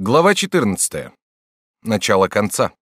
Глава 14. Начало конца.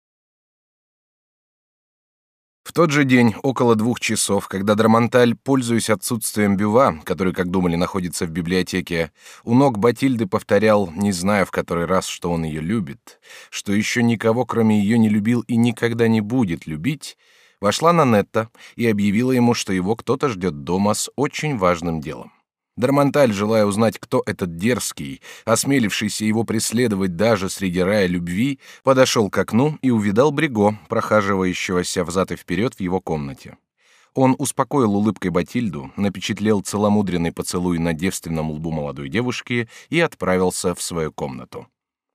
В тот же день, около 2 часов, когда Дармонталь, пользуясь отсутствием Бюва, который, как думали, находится в библиотеке, у ног Батильды повторял, не зная в который раз, что он ее любит, что еще никого, кроме ее, не любил и никогда не будет любить, вошла Нанетта и объявила ему, что его кто-то ждет дома с очень важным делом. Дармонталь, желая узнать, кто этот дерзкий, осмелившийся его преследовать даже среди рая любви, подошел к окну и увидал Бриго, прохаживающегося взад и вперед в его комнате. Он успокоил улыбкой Батильду, напечатлел целомудренный поцелуй на девственном лбу молодой девушки и отправился в свою комнату.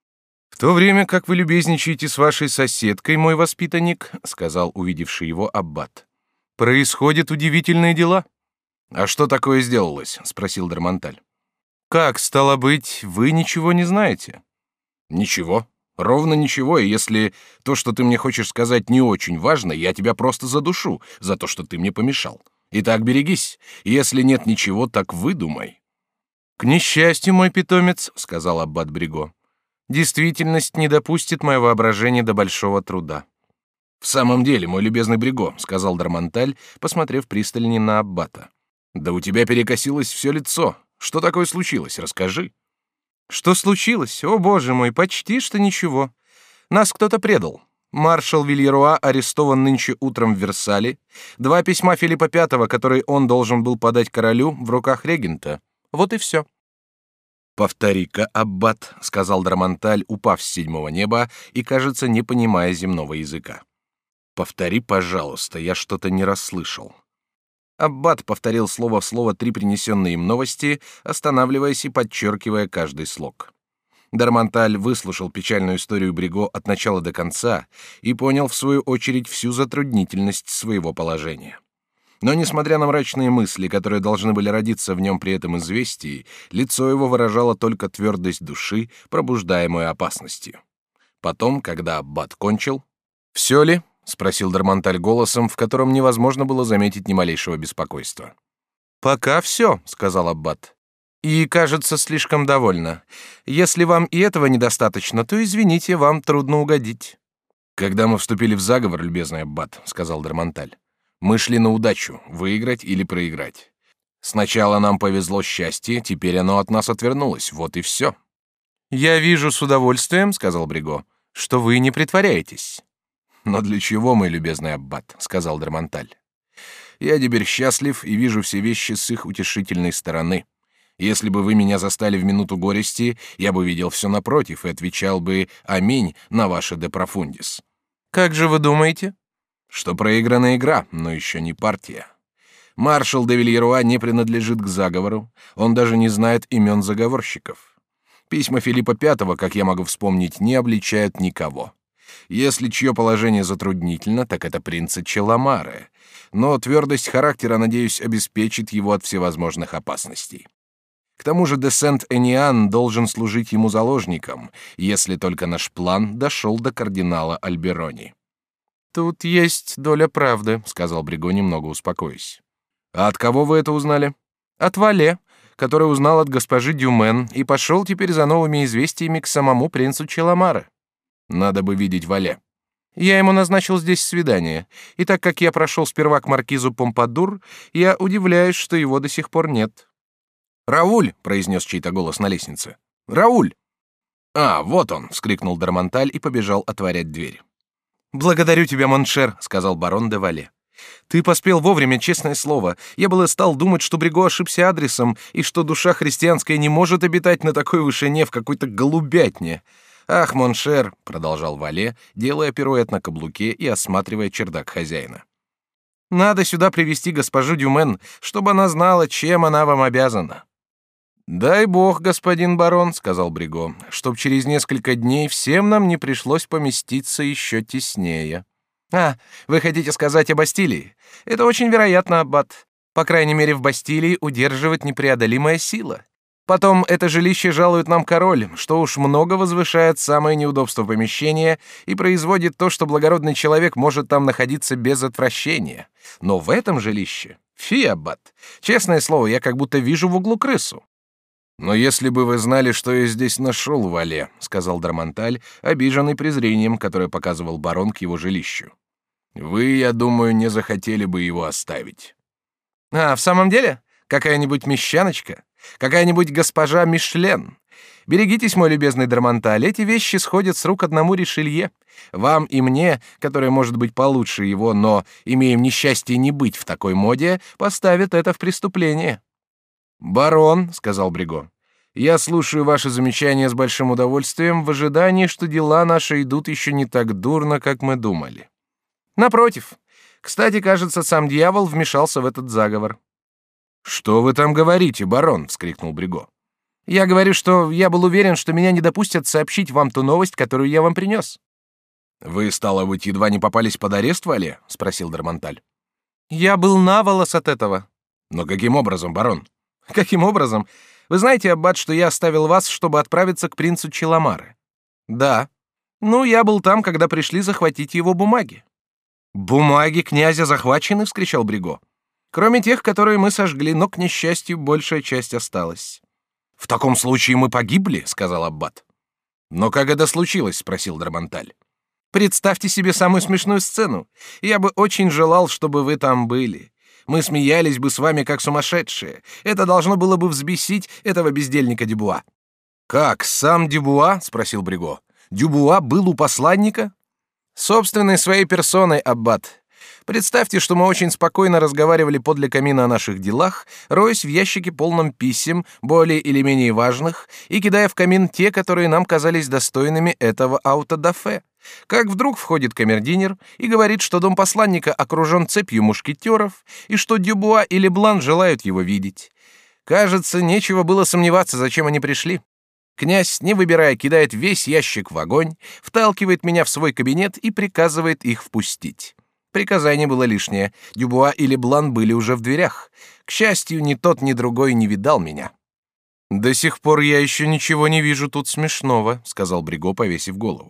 «В то время, как вы любезничаете с вашей соседкой, мой воспитанник, — сказал увидевший его аббат, — происходят удивительные дела». «А что такое сделалось?» — спросил Дармонталь. «Как, стало быть, вы ничего не знаете?» «Ничего. Ровно ничего, и если то, что ты мне хочешь сказать, не очень важно, я тебя просто задушу за то, что ты мне помешал. Итак, берегись. Если нет ничего, так выдумай». «К несчастью, мой питомец, — сказал аббат Бриго, — действительность не допустит мое воображение до большого труда». «В самом деле, мой любезный Бриго, — сказал Дармонталь, посмотрев пристальнее на аббата, — да у тебя перекосилось все лицо. Что такое случилось? Расскажи». «Что случилось? О, боже мой, почти что ничего. Нас кто-то предал. Маршал Вильеруа арестован нынче утром в Версале. 2 письма Филиппа V, которые он должен был подать королю, в руках регента. Вот и все». «Повтори-ка, аббат», — сказал Дармонталь, упав с 7-го неба и, кажется, не понимая земного языка. «Повтори, пожалуйста, я что-то не расслышал». Аббат повторил слово в слово 3 принесенные им новости, останавливаясь и подчеркивая каждый слог. Дармонталь выслушал печальную историю Бриго от начала до конца и понял, в свою очередь, всю затруднительность своего положения. Но, несмотря на мрачные мысли, которые должны были родиться в нем при этом известии, лицо его выражало только твердость души, пробуждаемую опасностью. Потом, когда аббат кончил: «Все ли?» — спросил Дармонталь голосом, в котором невозможно было заметить ни малейшего беспокойства. «Пока все», — сказал аббат. «И, кажется, слишком довольно. Если вам и этого недостаточно, то, извините, вам трудно угодить». «Когда мы вступили в заговор, любезный аббат, — сказал Дармонталь, — мы шли на удачу, выиграть или проиграть. Сначала нам повезло счастье, теперь оно от нас отвернулось, вот и все». «Я вижу с удовольствием, — сказал Бриго, — что вы не притворяетесь». «Но для чего, мой любезный аббат? — сказал Дармонталь. Я теперь счастлив и вижу все вещи с их утешительной стороны. Если бы вы меня застали в минуту горести, я бы видел все напротив и отвечал бы «Аминь» на ваше «де профундис». «Как же вы думаете?» «Что проиграна игра, но еще не партия. Маршал де Вильеруа не принадлежит к заговору, он даже не знает имен заговорщиков. Письма Филиппа V, как я могу вспомнить, не обличают никого. Если чье положение затруднительно, так это принца Челомаре, но твердость характера, надеюсь, обеспечит его от всевозможных опасностей. К тому же де Сент-Эниан должен служить ему заложником, если только наш план дошел до кардинала Альберони». «Тут есть доля правды», — сказал Бриго, немного успокоясь. «А от кого вы это узнали?» «От Вале, который узнал от госпожи Дюмен и пошел теперь за новыми известиями к самому принцу Челомаре». «Надо бы видеть Вале». «Я ему назначил здесь свидание, и так как я прошел сперва к маркизу Помпадур, я удивляюсь, что его до сих пор нет». «Рауль!» — произнес чей-то голос на лестнице. «Рауль!» «А, вот он!» — вскрикнул Дармонталь и побежал отворять дверь. «Благодарю тебя, моншер!» — сказал барон де Вале. «Ты поспел вовремя, честное слово. Я было стал думать, что Бриго ошибся адресом, и что душа христианская не может обитать на такой вышине в какой-то голубятне. Ах, моншер!» — продолжал Вале, делая пируэт на каблуке и осматривая чердак хозяина. «Надо сюда привести госпожу Дюмен, чтобы она знала, чем она вам обязана». «Дай бог, господин барон, — сказал Бриго, — чтоб через несколько дней всем нам не пришлось поместиться еще теснее». «А, вы хотите сказать о Бастилии? Это очень вероятно, аббат. По крайней мере, в Бастилии удерживает непреодолимая сила. Потом это жилище жалует нам король, что уж много возвышает самое неудобство помещения и производит то, что благородный человек может там находиться без отвращения. Но в этом жилище... Фи, аббат! Честное слово, я как будто вижу в углу крысу». Но если бы вы знали, что я здесь нашел, Вале, сказал Дармонталь, обиженный презрением, которое показывал барон к его жилищу. Вы, я думаю, не захотели бы его оставить. А, в самом деле? Какая-нибудь мещаночка? Какая-нибудь госпожа Мишлен? Берегитесь, мой любезный Дармонталь, эти вещи сходят с рук одному Ришелье. Вам и мне, которая может быть получше его, но имеем несчастье не быть в такой моде, поставят это в преступление. Барон, сказал Бриго, я слушаю ваши замечания с большим удовольствием в ожидании, что дела наши идут еще не так дурно, как мы думали. Напротив. Кстати, кажется, сам дьявол вмешался в этот заговор. Что вы там говорите, барон? вскрикнул Бриго. Я говорю, что я был уверен, что меня не допустят сообщить вам ту новость, которую я вам принес. Вы, стало быть, едва не попались под арест, Вале? спросил Дармонталь. Я был на волос от этого. Но каким образом, барон? Каким образом? Вы знаете, аббат, что я оставил вас, чтобы отправиться к принцу Челомары? Да. Ну, я был там, когда пришли захватить его бумаги. Бумаги князя захвачены, вскричал Бриго. Кроме тех, которые мы сожгли, но к несчастью большая часть осталась. В таком случае мы погибли, сказал аббат. Но как это случилось, спросил Дармонталь. Представьте себе самую смешную сцену. Я бы очень желал, чтобы вы там были. Мы смеялись бы с вами как сумасшедшие. Это должно было бы взбесить этого бездельника Дюбуа. Как, сам Дюбуа? спросил Бриго. Дюбуа был у посланника? Собственной своей персоной, аббат. Представьте, что мы очень спокойно разговаривали подле камина о наших делах, роясь в ящике полном писем, более или менее важных, и кидая в камин те, которые нам казались достойными этого аутодафе. Как вдруг входит камердинер и говорит, что дом посланника окружен цепью мушкетеров, и что Дюбуа и Леблан желают его видеть. Кажется, нечего было сомневаться, зачем они пришли. Князь, не выбирая, кидает весь ящик в огонь, вталкивает меня в свой кабинет и приказывает их впустить. Приказание было лишнее. Дюбуа и Леблан были уже в дверях. К счастью, ни тот, ни другой не видал меня. До сих пор я еще ничего не вижу тут смешного, сказал Бриго, повесив голову.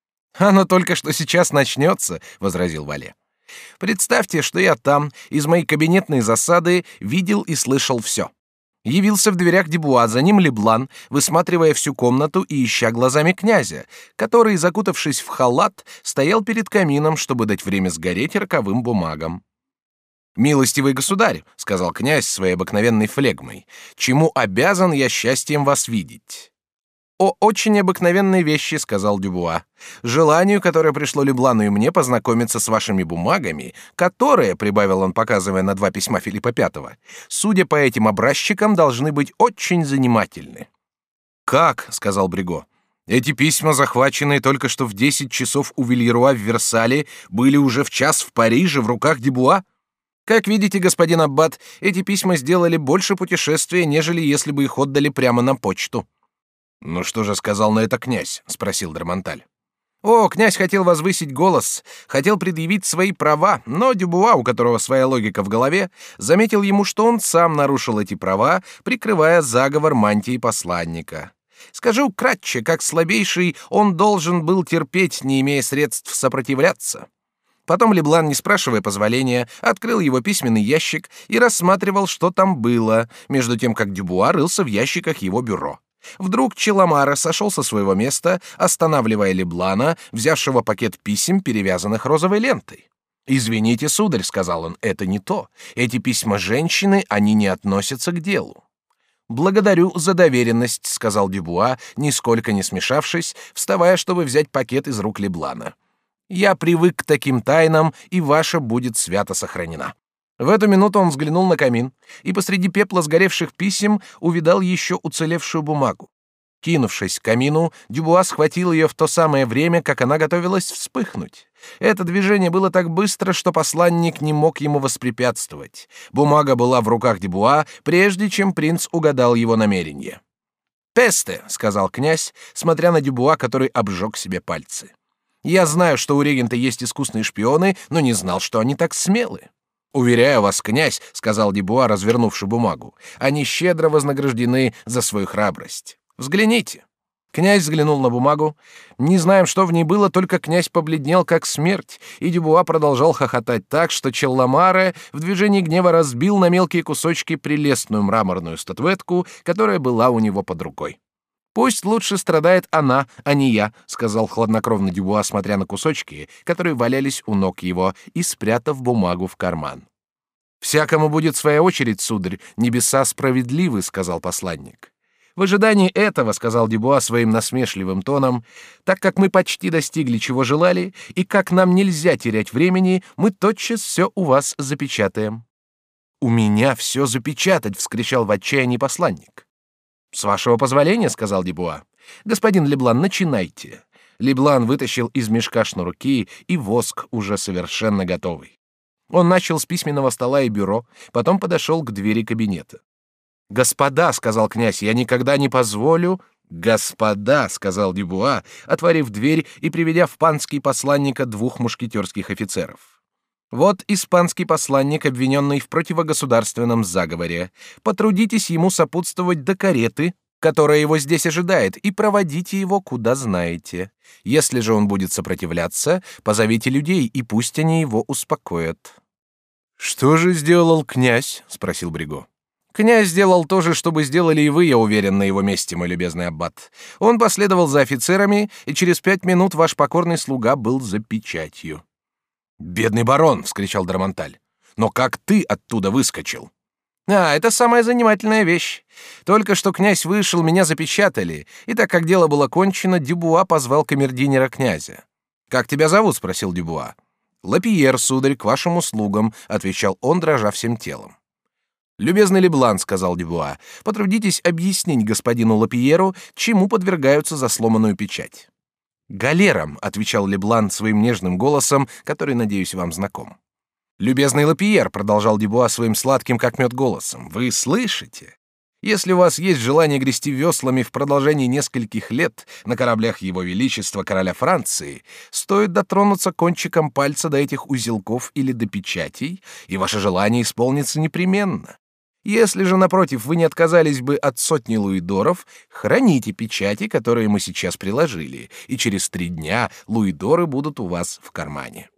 Оно только что сейчас начнется, возразил Вале. Представьте, что я там из моей кабинетной засады видел и слышал все. Явился в дверях Дюбуа, за ним Леблан, высматривая всю комнату и ища глазами князя, который, закутавшись в халат, стоял перед камином, чтобы дать время сгореть роковым бумагам. «Милостивый государь», — сказал князь своей обыкновенной флегмой, — «чему обязан я счастьем вас видеть?» «О очень обыкновенные вещи», — сказал Дюбуа. «Желанию, которое пришло Леблану и мне, познакомиться с вашими бумагами, которые, — прибавил он, показывая на 2 письма Филиппа V, — судя по этим образчикам, должны быть очень занимательны». «Как?» — сказал Бриго. «Эти письма, захваченные только что в 10 часов у Вильеруа в Версале, были уже в час в Париже в руках Дюбуа? Как видите, господин аббат, эти письма сделали больше путешествия, нежели если бы их отдали прямо на почту». «Ну что же сказал на это князь?» — спросил Дармонталь. «О, князь хотел возвысить голос, хотел предъявить свои права, но Дюбуа, у которого своя логика в голове, заметил ему, что он сам нарушил эти права, прикрывая заговор мантии посланника. Скажу кратче, как слабейший, он должен был терпеть, не имея средств сопротивляться». Потом Леблан, не спрашивая позволения, открыл его письменный ящик и рассматривал, что там было, между тем как Дюбуа рылся в ящиках его бюро. Вдруг Челомара сошел со своего места, останавливая Леблана, взявшего пакет писем, перевязанных розовой лентой. «Извините, сударь», — сказал он, — «это не то. Эти письма женщины, они не относятся к делу». «Благодарю за доверенность», — сказал Дюбуа, нисколько не смешавшись, вставая, чтобы взять пакет из рук Леблана. «Я привык к таким тайнам, и ваша будет свято сохранена». В эту минуту он взглянул на камин и посреди пепла сгоревших писем увидал еще уцелевшую бумагу. Кинувшись к камину, Дюбуа схватил ее в то самое время, как она готовилась вспыхнуть. Это движение было так быстро, что посланник не мог ему воспрепятствовать. Бумага была в руках Дюбуа, прежде чем принц угадал его намерение. «Песте», — сказал князь, смотря на Дюбуа, который обжег себе пальцы. «Я знаю, что у регента есть искусные шпионы, но не знал, что они так смелы». «Уверяю вас, князь», — сказал Дюбуа, развернувши бумагу, — «они щедро вознаграждены за свою храбрость. Взгляните». Князь взглянул на бумагу. Не знаем, что в ней было, только князь побледнел, как смерть, и Дюбуа продолжал хохотать так, что Челламаре в движении гнева разбил на мелкие кусочки прелестную мраморную статуэтку, которая была у него под рукой. «Пусть лучше страдает она, а не я», — сказал хладнокровно Дюбуа, смотря на кусочки, которые валялись у ног его, и спрятав бумагу в карман. «Всякому будет своя очередь, сударь, небеса справедливы», — сказал посланник. «В ожидании этого, — сказал Дюбуа своим насмешливым тоном, — так как мы почти достигли, чего желали, и как нам нельзя терять времени, мы тотчас все у вас запечатаем». «У меня все запечатать!» — вскричал в отчаянии посланник. «С вашего позволения, — сказал Дюбуа, — господин Леблан, начинайте». Леблан вытащил из мешка шнурки и воск, уже совершенно готовый. Он начал с письменного стола и бюро, потом подошел к двери кабинета. «Господа, — сказал князь, — я никогда не позволю...» «Господа, — сказал Дюбуа, отворив дверь и приведя в панский посланника двух мушкетерских офицеров. «Вот испанский посланник, обвиненный в противогосударственном заговоре. Потрудитесь ему сопутствовать до кареты, которая его здесь ожидает, и проводите его куда знаете. Если же он будет сопротивляться, позовите людей, и пусть они его успокоят». «Что же сделал князь?» — спросил Бриго. «Князь сделал то же, что бы сделали и вы, я уверен, на его месте, мой любезный аббат. Он последовал за офицерами, и через 5 минут ваш покорный слуга был за печатью». «Бедный барон!» — вскричал Драмонталь. «Но как ты оттуда выскочил?» Это самая занимательная вещь. Только что князь вышел, меня запечатали, и так как дело было кончено, Дюбуа позвал камердинера князя. «Как тебя зовут?» — спросил Дюбуа. «Лапиер, сударь, к вашим услугам», — отвечал он, дрожа всем телом. «Любезный Леблан, — сказал Дюбуа, — потрудитесь объяснить господину Лапиеру, чему подвергаются за сломанную печать». «Галерам», — отвечал Леблан своим нежным голосом, который, надеюсь, вам знаком. «Любезный Лапиер, — продолжал Дюбуа своим сладким, как мед, голосом, — вы слышите? Если у вас есть желание грести веслами в продолжении нескольких лет на кораблях Его Величества короля Франции, стоит дотронуться кончиком пальца до этих узелков или до печатей, и ваше желание исполнится непременно. Если же, напротив, вы не отказались бы от сотни луидоров, храните печати, которые мы сейчас приложили, и через 3 дня луидоры будут у вас в кармане».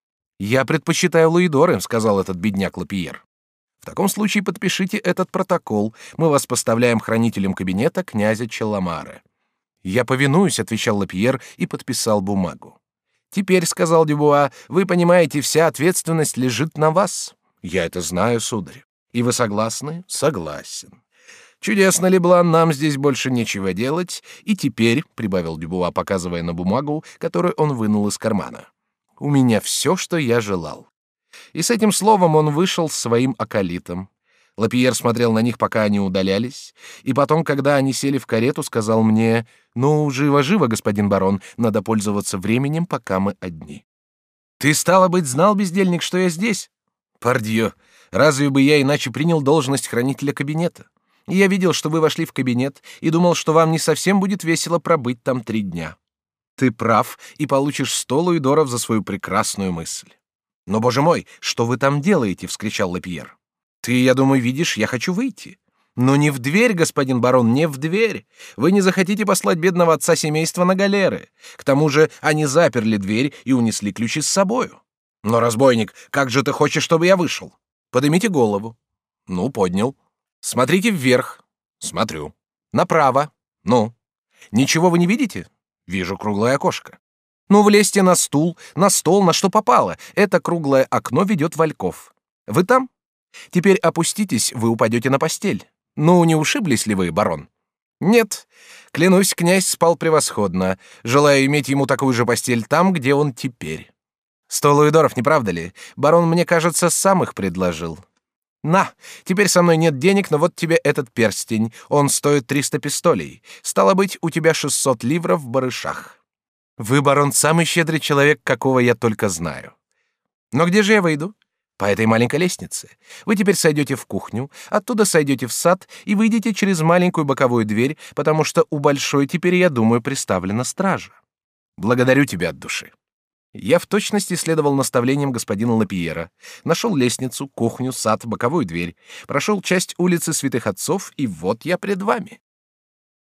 «Я предпочитаю луидоры», — сказал этот бедняк Лапиер. «В таком случае подпишите этот протокол. Мы вас поставляем хранителем кабинета князя Челламаре». «Я повинуюсь», — отвечал Лапиер и подписал бумагу. «Теперь, — сказал Дюбуа, — вы понимаете, вся ответственность лежит на вас». «Я это знаю, сударь». «И вы согласны?» «Согласен». «Чудесно, Леблан, нам здесь больше нечего делать. И теперь, — прибавил Дюбуа, показывая на бумагу, которую он вынул из кармана, — у меня все, что я желал». И с этим словом он вышел с своим аколитом. Лапиер смотрел на них, пока они удалялись, и потом, когда они сели в карету, сказал мне: «Ну, живо-живо, господин барон, надо пользоваться временем, пока мы одни». «Ты, стало быть, знал, бездельник, что я здесь?» «Пардьё, разве бы я иначе принял должность хранителя кабинета? Я видел, что вы вошли в кабинет, и думал, что вам не совсем будет весело пробыть там 3 дня. Ты прав, и получишь 100 луидоров за свою прекрасную мысль». «Но, боже мой, что вы там делаете?» — вскричал Лапиер. «Ты, я думаю, видишь, я хочу выйти». «Но не в дверь, господин барон, не в дверь. Вы не захотите послать бедного отца семейства на галеры. К тому же они заперли дверь и унесли ключи с собою». «Но, разбойник, как же ты хочешь, чтобы я вышел?» «Поднимите голову». «Ну, поднял». «Смотрите вверх». «Смотрю». «Направо». «Ну». «Ничего вы не видите?» «Вижу круглое окошко». «Ну, влезьте на стул, на стол, на что попало. Это круглое окно ведет в альков. Вы там? Теперь опуститесь, вы упадете на постель. Ну, не ушиблись ли вы, барон?» «Нет. Клянусь, князь спал превосходно. Желаю иметь ему такую же постель там, где он теперь. 100 луидоров, не правда ли? Барон, мне кажется, сам их предложил. На, теперь со мной нет денег, но вот тебе этот перстень. Он стоит 300 пистолей. Стало быть, у тебя 600 ливров в барышах. Вы, барон, самый щедрый человек, какого я только знаю. Но где же я выйду? По этой маленькой лестнице. Вы теперь сойдете в кухню, оттуда сойдете в сад и выйдете через маленькую боковую дверь, потому что у большой теперь, я думаю, приставлена стража. Благодарю тебя от души». Я в точности следовал наставлениям господина Лапиера, нашел лестницу, кухню, сад, боковую дверь, прошел часть улицы Святых Отцов, и вот я пред вами.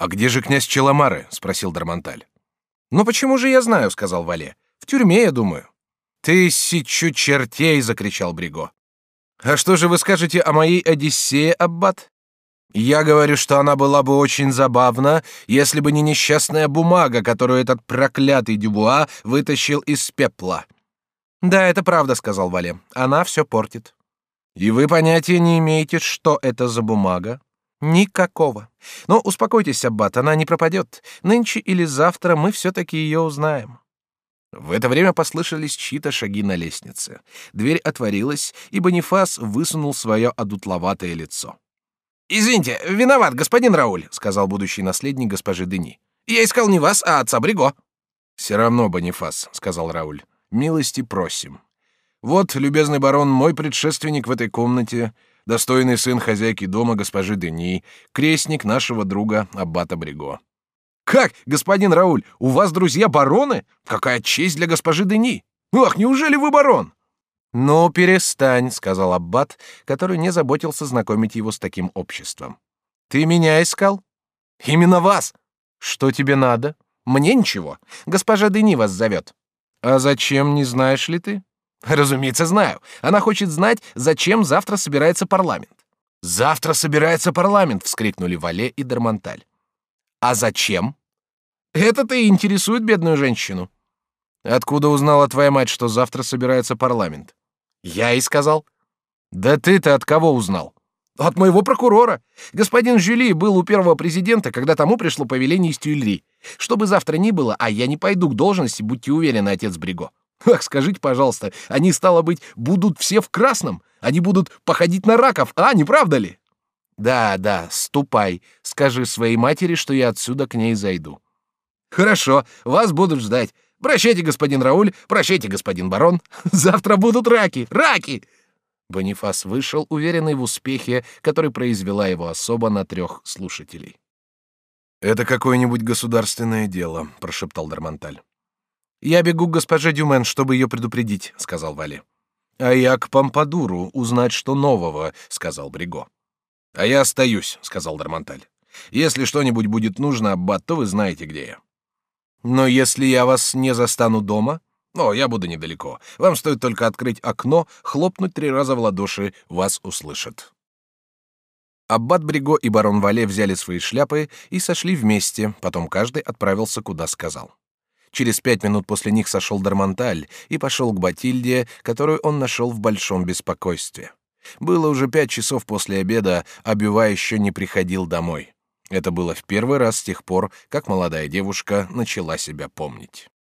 «А где же князь Челомары?» — спросил Дармонталь. «Ну почему же я знаю?» — сказал Вале. «В тюрьме, я думаю». «Тысячу чертей!» — закричал Бриго. «А что же вы скажете о моей Одиссее, аббат?» «Я говорю, что она была бы очень забавна, если бы не несчастная бумага, которую этот проклятый Дюбуа вытащил из пепла». «Да, это правда», — сказал Вале. «Она все портит». «И вы понятия не имеете, что это за бумага?» «Никакого. Но успокойтесь, аббат, она не пропадет. Нынче или завтра мы все-таки ее узнаем». В это время послышались чьи-то шаги на лестнице. Дверь отворилась, и Бонифас высунул свое одутловатое лицо. «Извините, виноват, господин Рауль», — сказал будущий наследник госпожи Дени. «Я искал не вас, а отца Бриго». «Все равно, Бонифас», — сказал Рауль, — «милости просим. Вот, любезный барон, мой предшественник в этой комнате, достойный сын хозяйки дома госпожи Дени, крестник нашего друга аббата Бриго». «Как, господин Рауль, у вас друзья бароны? Какая честь для госпожи Дени! Ах, неужели вы барон?» «Ну, перестань», — сказал аббат, который не заботился знакомить его с таким обществом. «Ты меня искал?» «Именно вас!» «Что тебе надо?» «Мне ничего. Госпожа Дени вас зовет». «А зачем, не знаешь ли ты?» «Разумеется, знаю. Она хочет знать, зачем завтра собирается парламент». «Завтра собирается парламент!» — вскрикнули Вале и Дармонталь. «А зачем?» «Это-то и интересует бедную женщину». «Откуда узнала твоя мать, что завтра собирается парламент?» «Я и сказал». «Да ты-то от кого узнал?» «От моего прокурора. Господин Жюли был у первого президента, когда тому пришло повеление из Тюильри. Что бы завтра ни было, а я не пойду к должности, будьте уверены, отец Бриго. Ах, скажите, пожалуйста, они, стало быть, будут все в красном? Они будут походить на раков, не правда ли?» «Да, да, ступай, скажи своей матери, что я отсюда к ней зайду». «Хорошо, вас будут ждать. Прощайте, господин Рауль, прощайте, господин барон. Завтра будут раки, раки!» Бонифас вышел, уверенный в успехе, который произвела его особа на 3 слушателей. «Это какое-нибудь государственное дело», — прошептал Дармонталь. «Я бегу к госпоже Дюмен, чтобы ее предупредить», — сказал Вале. «А я к Помпадуру узнать, что нового», — сказал Бриго. «А я остаюсь», — сказал Дармонталь. «Если что-нибудь будет нужно, аббат, то вы знаете, где я». «Но если я вас не застану дома?» «О, я буду недалеко. Вам стоит только открыть окно, хлопнуть 3 раза в ладоши, вас услышат». Аббат Бриго и барон Вале взяли свои шляпы и сошли вместе, потом каждый отправился, куда сказал. Через 5 минут после них сошел Дармонталь и пошел к Батильде, которую он нашел в большом беспокойстве. Было уже 5 часов после обеда, а Бюва еще не приходил домой. Это было в первый раз с тех пор, как молодая девушка начала себя помнить.